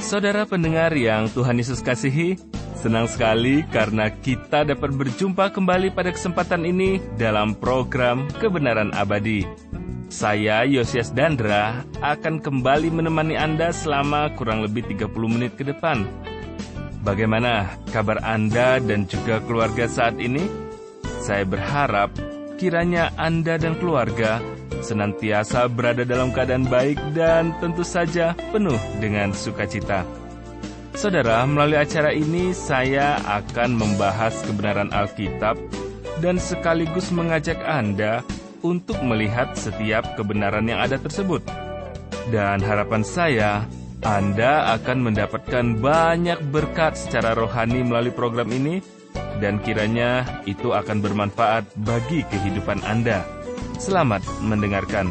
Saudara pendengar yang Tuhan Yesus kasihi, senang sekali karena kita dapat berjumpa kembali pada kesempatan ini dalam program Kebenaran Abadi. Saya, Yosias Dandra, akan kembali menemani Anda selama kurang lebih 30 menit ke depan. Bagaimana kabar Anda dan juga keluarga saat ini? Saya berharap kiranya Anda dan keluarga senantiasa berada dalam keadaan baik dan tentu saja penuh dengan sukacita. Saudara, melalui acara ini saya akan membahas kebenaran Alkitab dan sekaligus mengajak Anda untuk melihat setiap kebenaran yang ada tersebut. Dan harapan saya, Anda akan mendapatkan banyak berkat secara rohani melalui program ini, dan kiranya itu akan bermanfaat bagi kehidupan Anda. Selamat mendengarkan.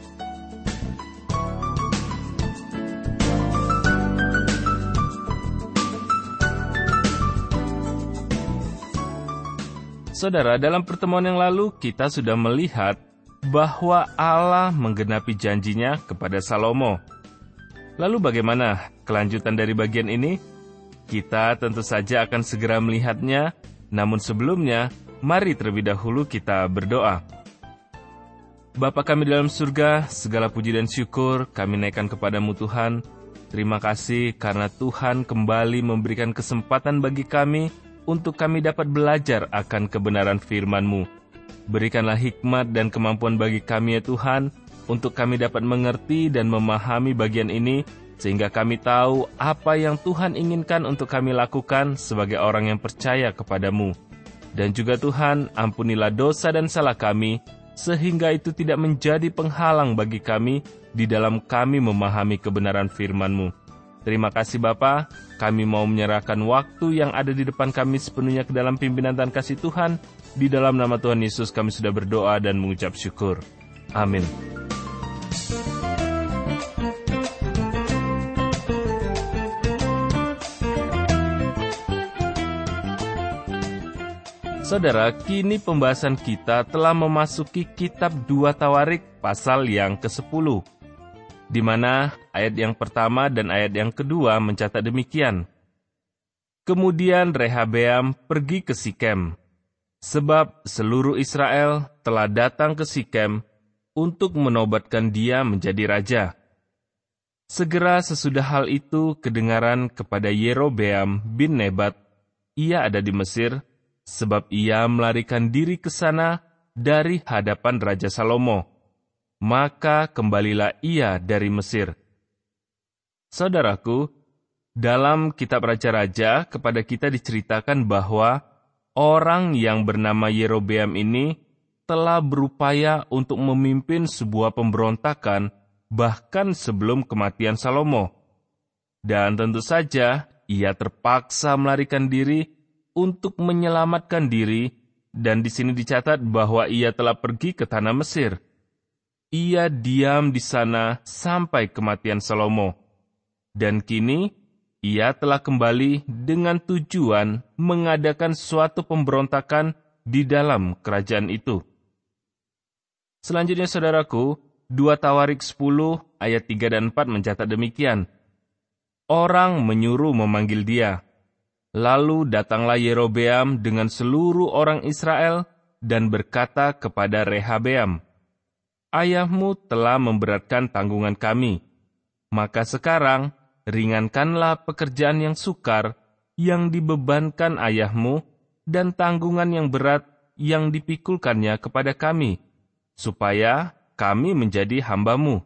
Saudara, dalam pertemuan yang lalu kita sudah melihat bahwa Allah menggenapi janjinya kepada Salomo. Lalu bagaimana kelanjutan dari bagian ini? Kita tentu saja akan segera melihatnya, namun sebelumnya, mari terlebih dahulu kita berdoa. Bapa kami dalam surga, segala puji dan syukur kami naikkan kepadamu Tuhan. Terima kasih karena Tuhan kembali memberikan kesempatan bagi kami untuk kami dapat belajar akan kebenaran firman-Mu. Berikanlah hikmat dan kemampuan bagi kami ya Tuhan, untuk kami dapat mengerti dan memahami bagian ini, sehingga kami tahu apa yang Tuhan inginkan untuk kami lakukan sebagai orang yang percaya kepadamu. Dan juga Tuhan, ampunilah dosa dan salah kami, sehingga itu tidak menjadi penghalang bagi kami di dalam kami memahami kebenaran firman-Mu. Terima kasih Bapa, kami mau menyerahkan waktu yang ada di depan kami sepenuhnya ke dalam pimpinan dan kasih Tuhan. Di dalam nama Tuhan Yesus kami sudah berdoa dan mengucap syukur. Amin. Saudara, kini pembahasan kita telah memasuki kitab 2 Tawarik pasal yang ke-10. Di mana ayat yang pertama dan ayat yang kedua mencatat demikian. Kemudian Rehabeam pergi ke Sikem, sebab seluruh Israel telah datang ke Sikem untuk menobatkan dia menjadi raja. Segera sesudah hal itu kedengaran kepada Yerobeam bin Nebat, ia ada di Mesir, sebab ia melarikan diri ke sana dari hadapan Raja Salomo. Maka kembalilah ia dari Mesir. Saudaraku, dalam kitab Raja-Raja kepada kita diceritakan bahwa orang yang bernama Yerobeam ini telah berupaya untuk memimpin sebuah pemberontakan bahkan sebelum kematian Salomo. Dan tentu saja ia terpaksa melarikan diri untuk menyelamatkan diri, dan di sini dicatat bahwa ia telah pergi ke tanah Mesir. Ia diam di sana sampai kematian Salomo. Dan kini, ia telah kembali dengan tujuan mengadakan suatu pemberontakan di dalam kerajaan itu. Selanjutnya, saudaraku, 2 Tawarik 10 ayat 3 dan 4 mencatat demikian. Orang menyuruh memanggil dia. Lalu datanglah Yerobeam dengan seluruh orang Israel dan berkata kepada Rehabeam, Ayahmu telah memberatkan tanggungan kami, maka sekarang ringankanlah pekerjaan yang sukar yang dibebankan ayahmu dan tanggungan yang berat yang dipikulkannya kepada kami, supaya kami menjadi hamba-Mu.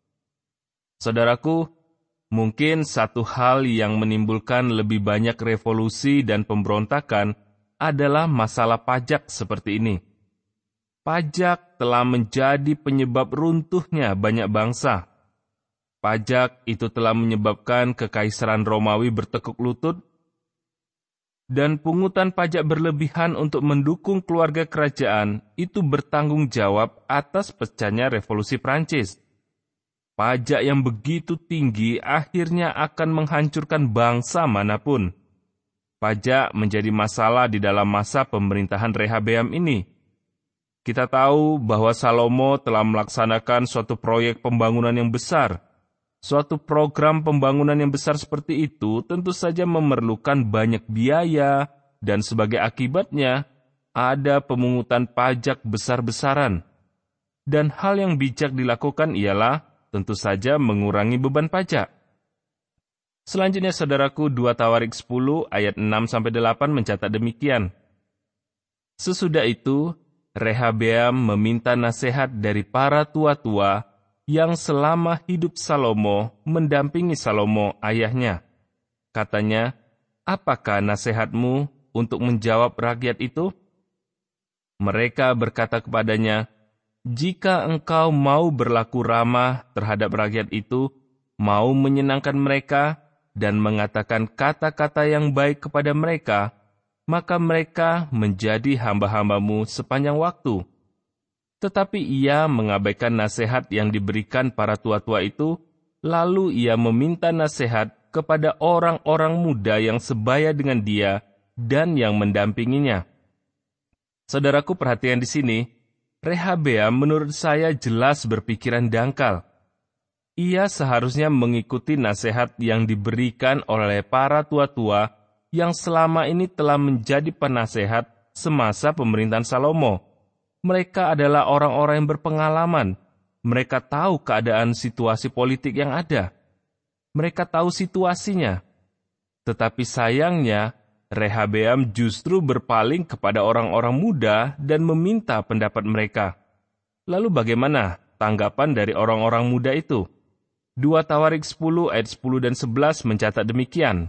Saudaraku, mungkin satu hal yang menimbulkan lebih banyak revolusi dan pemberontakan adalah masalah pajak seperti ini. Pajak telah menjadi penyebab runtuhnya banyak bangsa. Pajak itu telah menyebabkan kekaisaran Romawi bertekuk lutut, dan pungutan pajak berlebihan untuk mendukung keluarga kerajaan itu bertanggung jawab atas pecahnya revolusi Prancis. Pajak yang begitu tinggi akhirnya akan menghancurkan bangsa manapun. Pajak menjadi masalah di dalam masa pemerintahan Rehabeam ini. Kita tahu bahwa Salomo telah melaksanakan suatu proyek pembangunan yang besar. Suatu program pembangunan yang besar seperti itu tentu saja memerlukan banyak biaya, dan sebagai akibatnya ada pemungutan pajak besar-besaran. Dan hal yang bijak dilakukan ialah tentu saja mengurangi beban pajak. Selanjutnya saudaraku, 2 Tawarik 10 ayat 6-8 mencatat demikian. Sesudah itu, Rehabeam meminta nasihat dari para tua-tua yang selama hidup Salomo mendampingi Salomo ayahnya. Katanya, apakah nasihatmu untuk menjawab rakyat itu? Mereka berkata kepadanya, jika engkau mau berlaku ramah terhadap rakyat itu, mau menyenangkan mereka, dan mengatakan kata-kata yang baik kepada mereka, maka mereka menjadi hamba-hambamu sepanjang waktu. Tetapi ia mengabaikan nasihat yang diberikan para tua-tua itu, lalu ia meminta nasihat kepada orang-orang muda yang sebaya dengan dia dan yang mendampinginya. Saudaraku, perhatian di sini, Rehabeam menurut saya jelas berpikiran dangkal. Ia seharusnya mengikuti nasihat yang diberikan oleh para tua-tua yang selama ini telah menjadi penasehat semasa pemerintahan Salomo. Mereka adalah orang-orang yang berpengalaman. Mereka tahu keadaan situasi politik yang ada. Mereka tahu situasinya. Tetapi sayangnya, Rehabeam justru berpaling kepada orang-orang muda dan meminta pendapat mereka. Lalu bagaimana tanggapan dari orang-orang muda itu? 2 Tawarik 10 ayat 10 dan 11 mencatat demikian.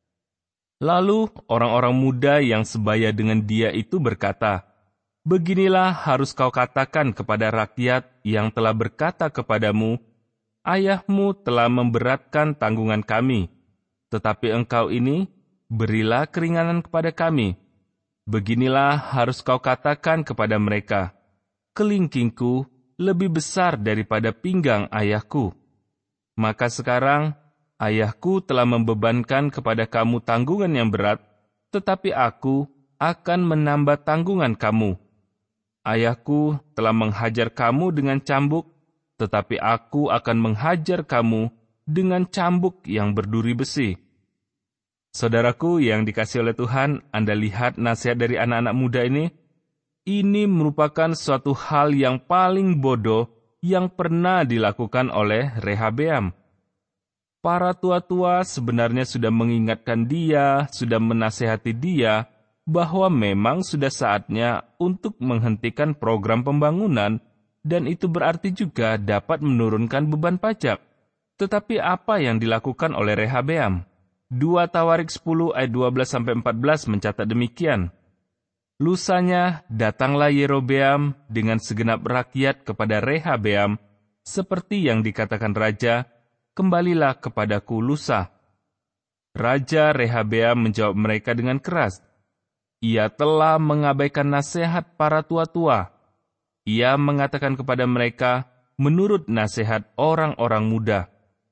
Lalu orang-orang muda yang sebaya dengan dia itu berkata, beginilah harus kau katakan kepada rakyat yang telah berkata kepadamu, ayahmu telah memberatkan tanggungan kami, tetapi engkau ini berilah keringanan kepada kami. Beginilah harus kau katakan kepada mereka, kelingkingku lebih besar daripada pinggang ayahku. Maka sekarang, ayahku telah membebankan kepada kamu tanggungan yang berat, tetapi aku akan menambah tanggungan kamu. Ayahku telah menghajar kamu dengan cambuk, tetapi aku akan menghajar kamu dengan cambuk yang berduri besi. Saudaraku yang dikasihi oleh Tuhan, Anda lihat nasihat dari anak-anak muda ini? Ini merupakan suatu hal yang paling bodoh yang pernah dilakukan oleh Rehabeam. Para tua-tua sebenarnya sudah mengingatkan dia, sudah menasehati dia, bahwa memang sudah saatnya untuk menghentikan program pembangunan, dan itu berarti juga dapat menurunkan beban pajak. Tetapi apa yang dilakukan oleh Rehabeam? 2 Tawarik 10 ayat 12-14 mencatat demikian. Lusanya datanglah Yerobeam dengan segenap rakyat kepada Rehabeam, seperti yang dikatakan raja, kembalilah kepadaku lusa. Raja Rehabeam menjawab mereka dengan keras. Ia telah mengabaikan nasihat para tua-tua. Ia mengatakan kepada mereka, menurut nasihat orang-orang muda,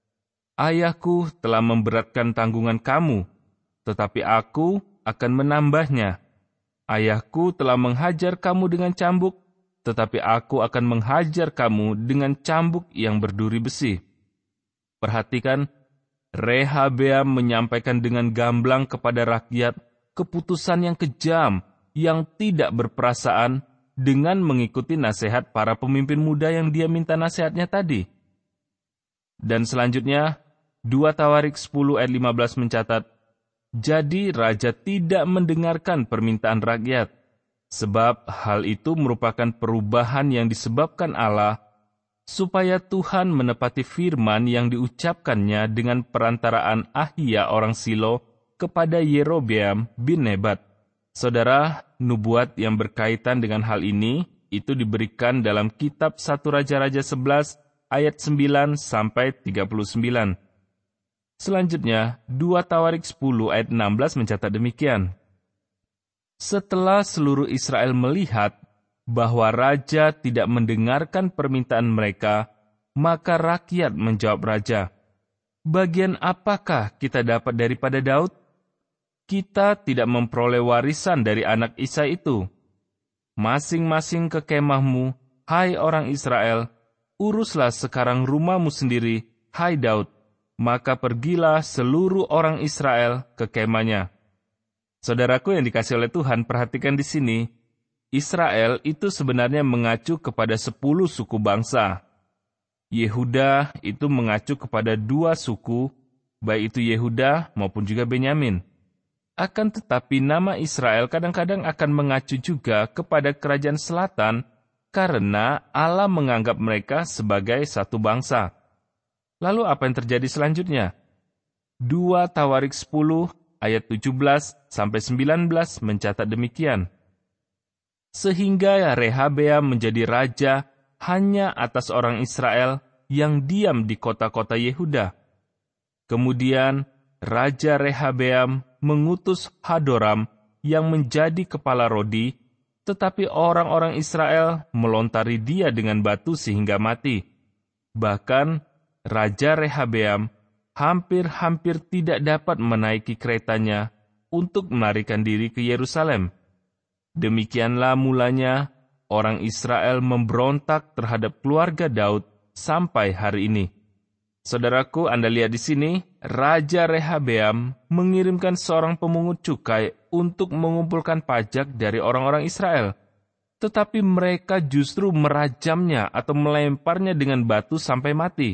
ayahku telah memberatkan tanggungan kamu, tetapi aku akan menambahnya. Ayahku telah menghajar kamu dengan cambuk, tetapi aku akan menghajar kamu dengan cambuk yang berduri besi. Perhatikan, Rehabeam menyampaikan dengan gamblang kepada rakyat keputusan yang kejam, yang tidak berperasaan dengan mengikuti nasihat para pemimpin muda yang dia minta nasihatnya tadi. Dan selanjutnya, 2 Tawarik 10 ayat 15 mencatat, jadi raja tidak mendengarkan permintaan rakyat, sebab hal itu merupakan perubahan yang disebabkan Allah, supaya Tuhan menepati firman yang diucapkannya dengan perantaraan Ahia orang Silo kepada Yerobeam bin Nebat. Saudara, nubuat yang berkaitan dengan hal ini, itu diberikan dalam kitab 1 Raja-Raja 11 ayat 9-39. Selanjutnya, 2 Tawarik 10 ayat 16 mencatat demikian. Setelah seluruh Israel melihat bahwa raja tidak mendengarkan permintaan mereka, maka rakyat menjawab raja, bagian apakah kita dapat daripada Daud? Kita tidak memperoleh warisan dari anak Isai itu. Masing-masing ke kemahmu, hai orang Israel, uruslah sekarang rumahmu sendiri, "Hai Daud, maka pergilah seluruh orang Israel ke kemahnya." Saudaraku yang dikasihi oleh Tuhan, perhatikan di sini, Israel itu sebenarnya mengacu kepada 10 suku bangsa. Yehuda itu mengacu kepada 2 suku, baik itu Yehuda maupun juga Benyamin. Akan tetapi nama Israel kadang-kadang akan mengacu juga kepada kerajaan selatan karena Allah menganggap mereka sebagai satu bangsa. Lalu apa yang terjadi selanjutnya? 2 Tawarik 10 ayat 17-19 mencatat demikian. Sehingga Rehabeam menjadi raja hanya atas orang Israel yang diam di kota-kota Yehuda. Kemudian Raja Rehabeam mengutus Hadoram yang menjadi kepala Rodi, tetapi orang-orang Israel melontari dia dengan batu sehingga mati. Bahkan Raja Rehabeam hampir-hampir tidak dapat menaiki keretanya untuk melarikan diri ke Yerusalem. Demikianlah mulanya orang Israel memberontak terhadap keluarga Daud sampai hari ini. Saudaraku, Anda lihat di sini, Raja Rehabeam mengirimkan seorang pemungut cukai untuk mengumpulkan pajak dari orang-orang Israel. Tetapi mereka justru merajamnya atau melemparnya dengan batu sampai mati.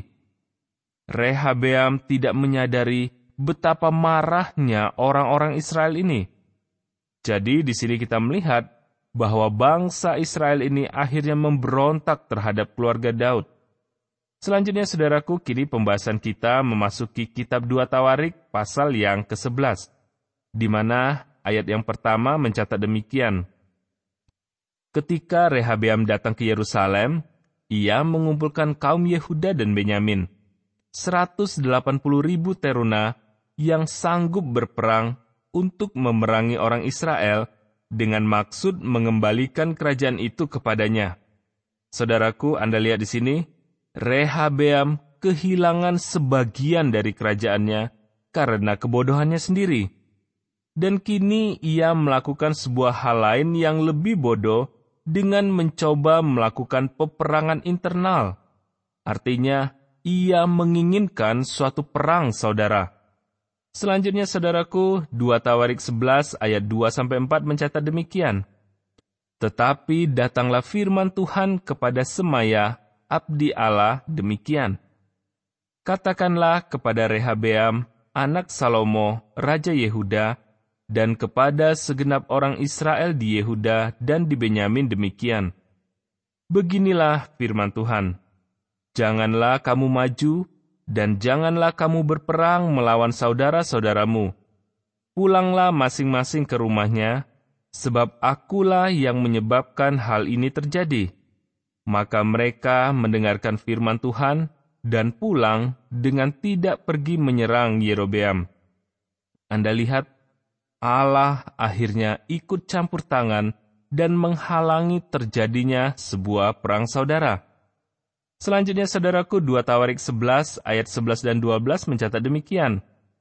Rehabeam tidak menyadari betapa marahnya orang-orang Israel ini. Jadi di sini kita melihat bahwa bangsa Israel ini akhirnya memberontak terhadap keluarga Daud. Selanjutnya, saudaraku, kini pembahasan kita memasuki kitab 2 Tawarik pasal yang ke-11, di mana ayat yang pertama mencatat demikian. Ketika Rehabeam datang ke Yerusalem, ia mengumpulkan kaum Yehuda dan Benyamin, 180.000 teruna yang sanggup berperang untuk memerangi orang Israel dengan maksud mengembalikan kerajaan itu kepadanya. Saudaraku, Anda lihat di sini, Rehabeam kehilangan sebagian dari kerajaannya karena kebodohannya sendiri. Dan kini ia melakukan sebuah hal lain yang lebih bodoh dengan mencoba melakukan peperangan internal. Artinya, ia menginginkan suatu perang, saudara. Selanjutnya, saudaraku, 2 Tawarik 11 ayat 2-4 mencatat demikian. Tetapi datanglah firman Tuhan kepada Semaya, abdi Allah, demikian. Katakanlah kepada Rehabeam, anak Salomo, Raja Yehuda, dan kepada segenap orang Israel di Yehuda dan di Benyamin demikian. Beginilah firman Tuhan. Janganlah kamu maju, dan janganlah kamu berperang melawan saudara-saudaramu. Pulanglah masing-masing ke rumahnya, sebab akulah yang menyebabkan hal ini terjadi. Maka mereka mendengarkan firman Tuhan dan pulang dengan tidak pergi menyerang Yerobeam. Anda lihat, Allah akhirnya ikut campur tangan dan menghalangi terjadinya sebuah perang saudara. Selanjutnya, saudaraku, 2 Tawarik 11 ayat 11 dan 12 mencatat demikian.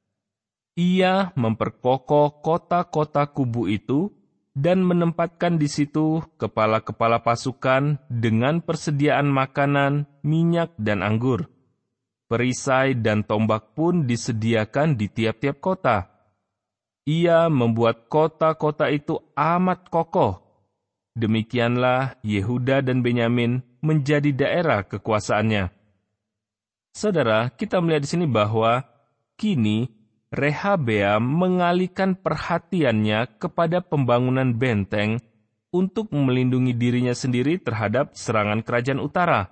Ia memperkokoh kota-kota kubu itu dan menempatkan di situ kepala-kepala pasukan dengan persediaan makanan, minyak, dan anggur. Perisai dan tombak pun disediakan di tiap-tiap kota. Ia membuat kota-kota itu amat kokoh. Demikianlah Yehuda dan Benyamin menjadi daerah kekuasaannya. Saudara, kita melihat di sini bahwa kini Rehabeam mengalihkan perhatiannya kepada pembangunan benteng untuk melindungi dirinya sendiri terhadap serangan kerajaan utara.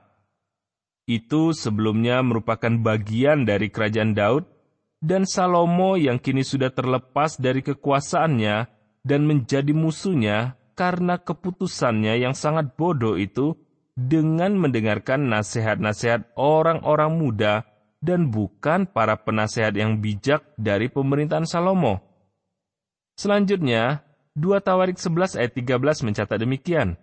Itu sebelumnya merupakan bagian dari kerajaan Daud, dan Salomo yang kini sudah terlepas dari kekuasaannya dan menjadi musuhnya karena keputusannya yang sangat bodoh itu dengan mendengarkan nasihat-nasihat orang-orang muda dan bukan para penasehat yang bijak dari pemerintahan Salomo. Selanjutnya, 2 Tawarik 11 ayat 13 mencatat demikian.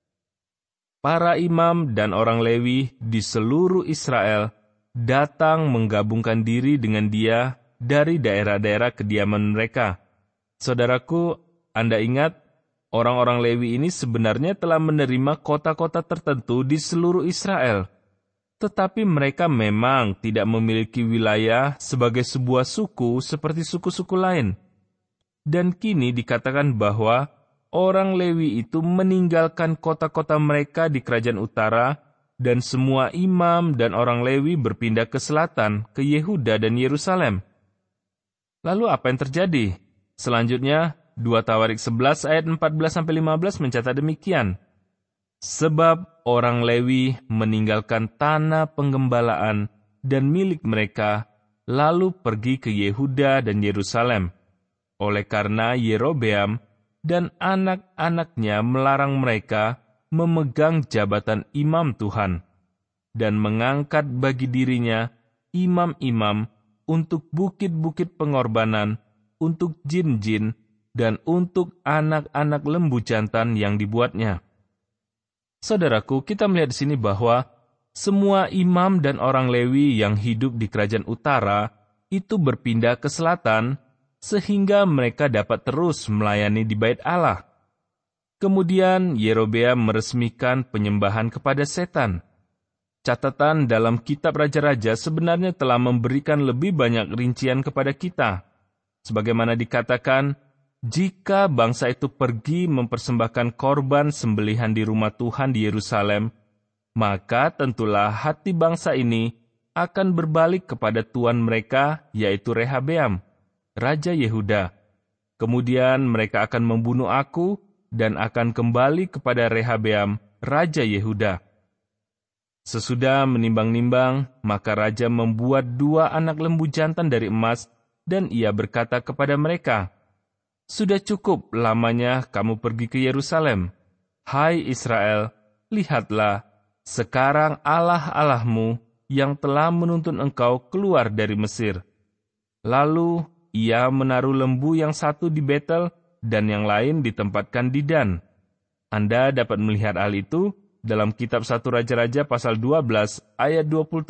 Para imam dan orang Lewi di seluruh Israel datang menggabungkan diri dengan dia dari daerah-daerah kediaman mereka. Saudaraku, Anda ingat, orang-orang Lewi ini sebenarnya telah menerima kota-kota tertentu di seluruh Israel. tetapi mereka memang tidak memiliki wilayah sebagai sebuah suku seperti suku-suku lain. Dan kini dikatakan bahwa orang Lewi itu meninggalkan kota-kota mereka di kerajaan utara, dan semua imam dan orang Lewi berpindah ke selatan, ke Yehuda dan Yerusalem. Lalu apa yang terjadi? Selanjutnya, 2 Tawarik 11 ayat 14-15 mencatat demikian. Sebab orang Lewi meninggalkan tanah penggembalaan dan milik mereka, lalu pergi ke Yehuda dan Yerusalem. Oleh karena Yerobeam dan anak-anaknya melarang mereka memegang jabatan imam Tuhan, dan mengangkat bagi dirinya imam-imam untuk bukit-bukit pengorbanan, untuk jin-jin, dan untuk anak-anak lembu jantan yang dibuatnya. Saudaraku, kita melihat di sini bahwa semua imam dan orang Lewi yang hidup di kerajaan utara itu berpindah ke selatan, sehingga mereka dapat terus melayani di bait Allah. Kemudian Yerobeam meresmikan penyembahan kepada setan. Catatan dalam kitab Raja-Raja sebenarnya telah memberikan lebih banyak rincian kepada kita. Sebagaimana dikatakan, jika bangsa itu pergi mempersembahkan korban sembelihan di rumah Tuhan di Yerusalem, maka tentulah hati bangsa ini akan berbalik kepada tuan mereka, yaitu Rehabeam, Raja Yehuda. Kemudian mereka akan membunuh aku dan akan kembali kepada Rehabeam, Raja Yehuda. Sesudah menimbang-nimbang, maka raja membuat 2 anak lembu jantan dari emas, dan ia berkata kepada mereka, "Sudah cukup lamanya kamu pergi ke Yerusalem. Hai Israel, lihatlah, sekarang Allah-Allahmu yang telah menuntun engkau keluar dari Mesir." Lalu ia menaruh lembu yang satu di Betel dan yang lain ditempatkan di Dan. Anda dapat melihat hal itu dalam kitab 1 Raja-Raja pasal 12 ayat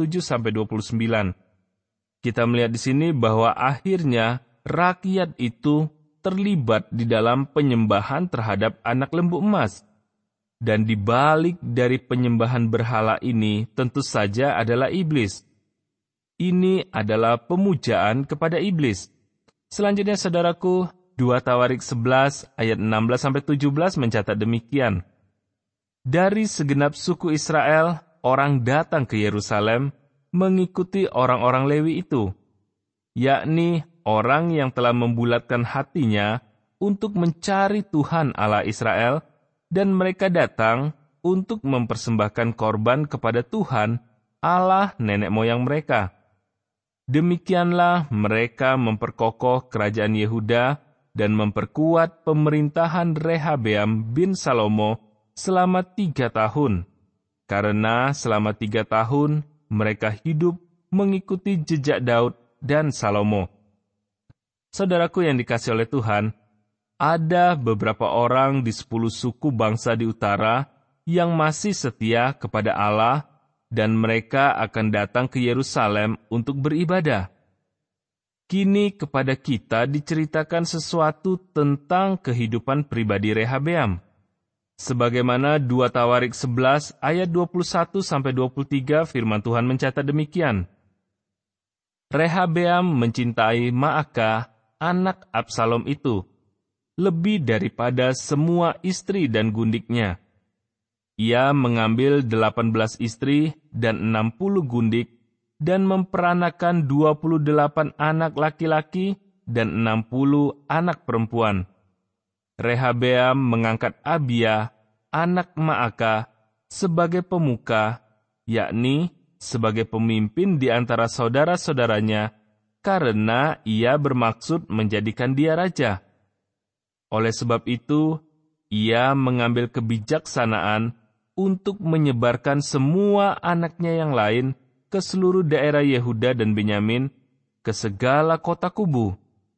27-29. Kita melihat di sini bahwa akhirnya rakyat itu terlibat di dalam penyembahan terhadap anak lembu emas. Dan di balik dari penyembahan berhala ini tentu saja adalah iblis. Ini adalah pemujaan kepada iblis. Selanjutnya saudaraku, 2 Tawarik 11 ayat 16-17 mencatat demikian. Dari segenap suku Israel, orang datang ke Yerusalem mengikuti orang-orang Lewi itu, yakni orang yang telah membulatkan hatinya untuk mencari Tuhan Allah Israel, dan mereka datang untuk mempersembahkan korban kepada Tuhan Allah nenek moyang mereka. Demikianlah mereka memperkokoh kerajaan Yehuda dan memperkuat pemerintahan Rehabeam bin Salomo selama 3 tahun. Karena selama 3 tahun mereka hidup mengikuti jejak Daud dan Salomo. Saudaraku yang dikasihi oleh Tuhan, ada beberapa orang di 10 suku bangsa di utara yang masih setia kepada Allah, dan mereka akan datang ke Yerusalem untuk beribadah. Kini kepada kita diceritakan sesuatu tentang kehidupan pribadi Rehabeam. Sebagaimana 2 Tawarik 11 ayat 21-23 firman Tuhan mencatat demikian. Rehabeam mencintai Maakah, anak Absalom itu, lebih daripada semua istri dan gundiknya. Ia mengambil 18 istri dan 60 gundik, dan memperanakan 28 anak laki-laki dan 60 anak perempuan. Rehabeam mengangkat Abia, anak Maakah, sebagai pemuka, yakni sebagai pemimpin di antara saudara-saudaranya, karena ia bermaksud menjadikan dia raja. Oleh sebab itu, ia mengambil kebijaksanaan untuk menyebarkan semua anaknya yang lain ke seluruh daerah Yehuda dan Benyamin, ke segala kota kubu.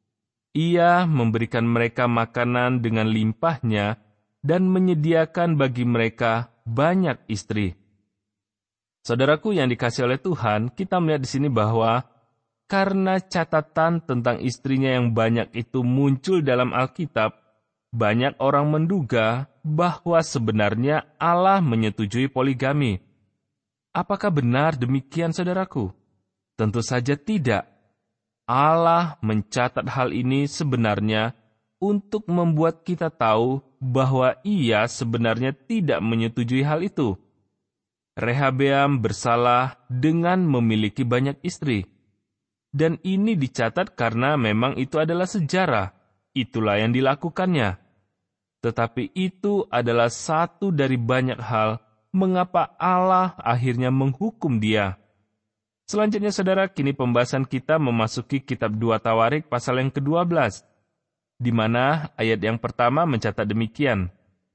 Ia memberikan mereka makanan dengan limpahnya dan menyediakan bagi mereka banyak istri. Saudaraku yang dikasihi oleh Tuhan, kita melihat di sini bahwa karena catatan tentang istrinya yang banyak itu muncul dalam Alkitab, banyak orang menduga bahwa sebenarnya Allah menyetujui poligami. Apakah benar demikian, saudaraku? Tentu saja tidak. Allah mencatat hal ini sebenarnya untuk membuat kita tahu bahwa Ia sebenarnya tidak menyetujui hal itu. Rehabeam bersalah dengan memiliki banyak istri. Dan ini dicatat karena memang itu adalah sejarah. Itulah yang dilakukannya. Tetapi itu adalah satu dari banyak hal mengapa Allah akhirnya menghukum dia. Selanjutnya, saudara, kini pembahasan kita memasuki kitab 2 Tawarik pasal yang ke-12, di mana ayat yang pertama mencatat demikian.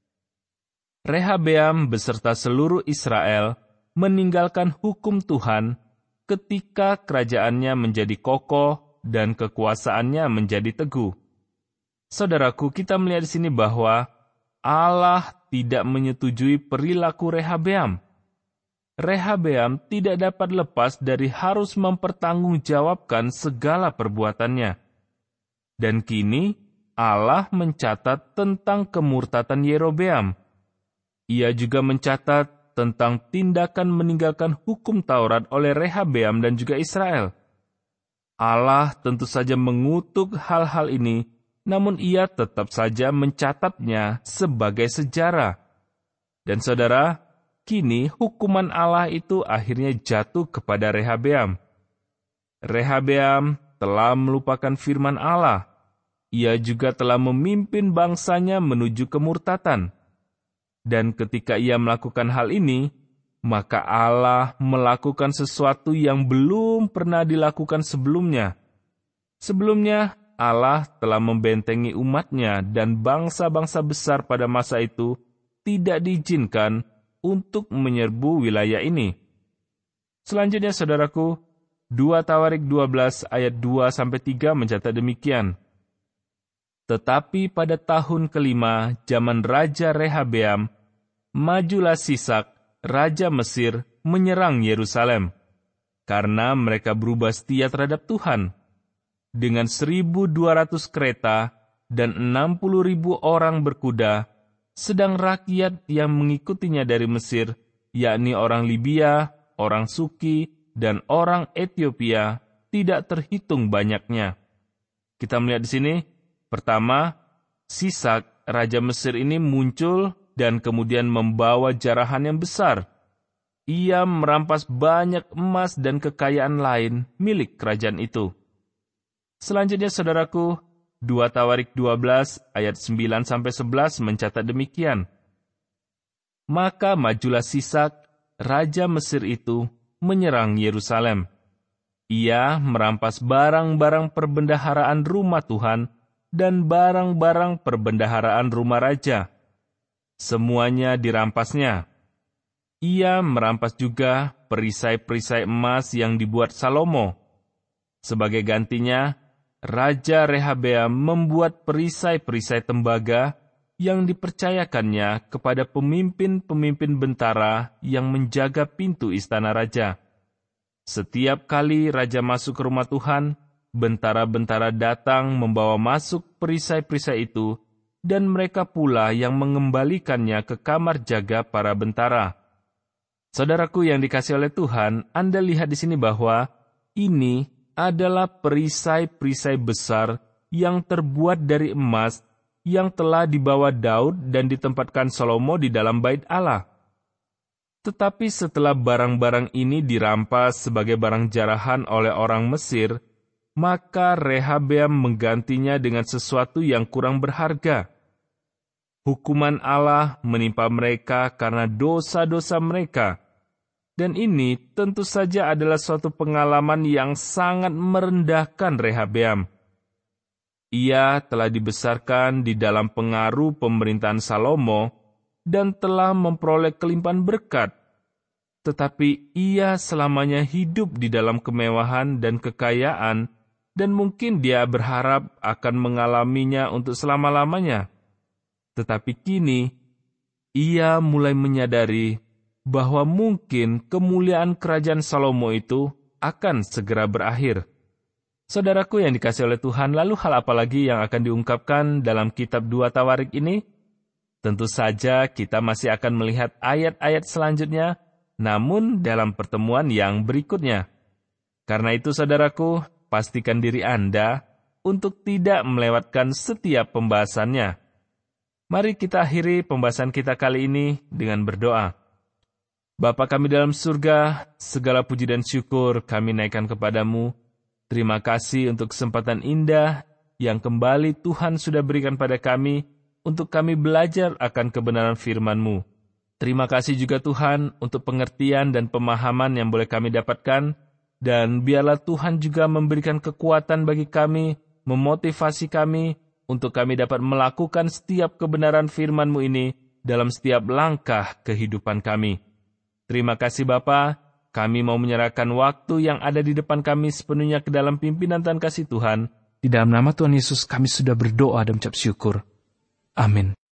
Rehabeam beserta seluruh Israel meninggalkan hukum Tuhan ketika kerajaannya menjadi kokoh dan kekuasaannya menjadi teguh. Saudaraku, kita melihat di sini bahwa Allah tidak menyetujui perilaku Rehabeam. Rehabeam tidak dapat lepas dari harus mempertanggungjawabkan segala perbuatannya. Dan kini Allah mencatat tentang kemurtatan Yerobeam. Ia juga mencatat tentang tindakan meninggalkan hukum Taurat oleh Rehabeam dan juga Israel. Allah tentu saja mengutuk hal-hal ini, namun ia tetap saja mencatatnya sebagai sejarah. Dan saudara, kini hukuman Allah itu akhirnya jatuh kepada Rehabeam. Rehabeam telah melupakan firman Allah. Ia juga telah memimpin bangsanya menuju kemurtatan. Dan ketika ia melakukan hal ini, maka Allah melakukan sesuatu yang belum pernah dilakukan sebelumnya. Sebelumnya, Allah telah membentengi umatnya dan bangsa-bangsa besar pada masa itu tidak diizinkan untuk menyerbu wilayah ini. Selanjutnya, saudaraku, 2 Tawarik 12 ayat 2-3 mencatat demikian. Tetapi pada tahun kelima zaman Raja Rehabeam, majulah Sisak, Raja Mesir, menyerang Yerusalem, karena mereka berubah setia terhadap Tuhan. Dengan 1.200 kereta dan 60.000 orang berkuda, sedang rakyat yang mengikutinya dari Mesir, yakni orang Libya, orang Suki, dan orang Ethiopia, tidak terhitung banyaknya. Kita melihat di sini, pertama, Sisak, Raja Mesir ini muncul dan kemudian membawa jarahan yang besar. Ia merampas banyak emas dan kekayaan lain milik kerajaan itu. Selanjutnya, saudaraku, 2 Tawarik 12 ayat 9-11 mencatat demikian. Maka majulah Sisak, Raja Mesir itu, menyerang Yerusalem. Ia merampas barang-barang perbendaharaan rumah Tuhan dan barang-barang perbendaharaan rumah raja. Semuanya dirampasnya. Ia merampas juga perisai-perisai emas yang dibuat Salomo. Sebagai gantinya, Raja Rehabeam membuat perisai-perisai tembaga yang dipercayakannya kepada pemimpin-pemimpin bentara yang menjaga pintu istana raja. Setiap kali raja masuk ke rumah Tuhan, bentara-bentara datang membawa masuk perisai-perisai itu, dan mereka pula yang mengembalikannya ke kamar jaga para bentara. Saudaraku yang dikasihi oleh Tuhan, Anda lihat di sini bahwa ini adalah perisai-perisai besar yang terbuat dari emas yang telah dibawa Daud dan ditempatkan Salomo di dalam bait Allah. Tetapi setelah barang-barang ini dirampas sebagai barang jarahan oleh orang Mesir, maka Rehabeam menggantinya dengan sesuatu yang kurang berharga. Hukuman Allah menimpa mereka karena dosa-dosa mereka. Dan ini tentu saja adalah suatu pengalaman yang sangat merendahkan Rehabeam. Ia telah dibesarkan di dalam pengaruh pemerintahan Salomo dan telah memperoleh kelimpahan berkat. Tetapi ia selamanya hidup di dalam kemewahan dan kekayaan, dan mungkin dia berharap akan mengalaminya untuk selama-lamanya. Tetapi kini, ia mulai menyadari bahwa mungkin kemuliaan kerajaan Salomo itu akan segera berakhir. Saudaraku yang dikasihi oleh Tuhan, lalu hal apa lagi yang akan diungkapkan dalam kitab 2 Tawarik ini? Tentu saja kita masih akan melihat ayat-ayat selanjutnya namun dalam pertemuan yang berikutnya. Karena itu, saudaraku, pastikan diri Anda untuk tidak melewatkan setiap pembahasannya. Mari kita akhiri pembahasan kita kali ini dengan berdoa. Bapa kami dalam surga, segala puji dan syukur kami naikkan kepadamu. Terima kasih untuk kesempatan indah yang kembali Tuhan sudah berikan pada kami untuk kami belajar akan kebenaran firman-Mu. Terima kasih juga Tuhan untuk pengertian dan pemahaman yang boleh kami dapatkan, dan biarlah Tuhan juga memberikan kekuatan bagi kami, memotivasi kami, untuk kami dapat melakukan setiap kebenaran firman-Mu ini dalam setiap langkah kehidupan kami. Terima kasih Bapa, kami mau menyerahkan waktu yang ada di depan kami sepenuhnya ke dalam pimpinan dan kasih Tuhan. Di dalam nama Tuhan Yesus kami sudah berdoa dan ucap syukur. Amin.